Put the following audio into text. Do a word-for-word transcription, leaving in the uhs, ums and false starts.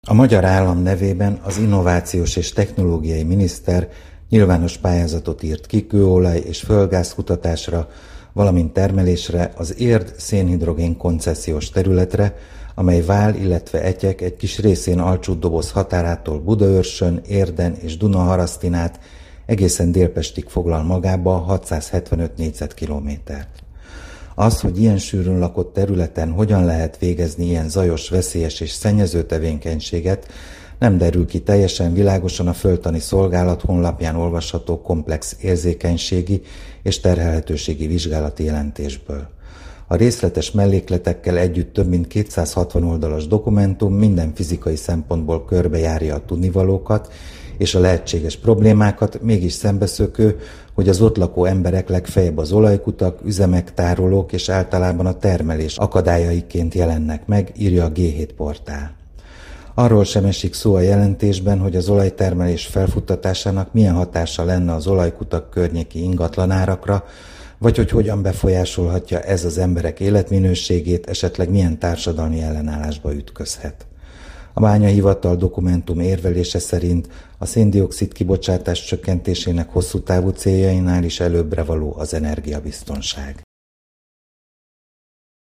A magyar állam nevében az innovációs és technológiai miniszter nyilvános pályázatot írt ki kőolaj és földgáz kutatásra, valamint termelésre az Érd szénhidrogén koncesziós területre, amely Vál, illetve Etyek egy kis részén Alcsúd-Doboz határától Budaörsön, Érden és Dunaharasztin át egészen Délpestig foglal magába hatszázhetvenöt négyzetkilométert. Az, hogy ilyen sűrűn lakott területen hogyan lehet végezni ilyen zajos, veszélyes és szennyező tevékenységet, nem derül ki teljesen világosan a Földtani Szolgálat honlapján olvasható komplex érzékenységi és terhelhetőségi vizsgálati jelentésből. A részletes mellékletekkel együtt több mint kétszázhatvan oldalas dokumentum minden fizikai szempontból körbejárja a tudnivalókat és a lehetséges problémákat, mégis szembeszökő, hogy az ott lakó emberek legfeljebb az olajkutak, üzemek, tárolók és általában a termelés akadályaiként jelennek meg, írja a gé hét portál. Arról sem esik szó a jelentésben, hogy az olajtermelés felfuttatásának milyen hatása lenne az olajkutak környéki ingatlanárakra, vagy hogy hogyan befolyásolhatja ez az emberek életminőségét, esetleg milyen társadalmi ellenállásba ütközhet. A bányahivatal dokumentum érvelése szerint a szén-dioxid kibocsátás csökkentésének hosszú távú céljainál is előbbre való az energiabiztonság.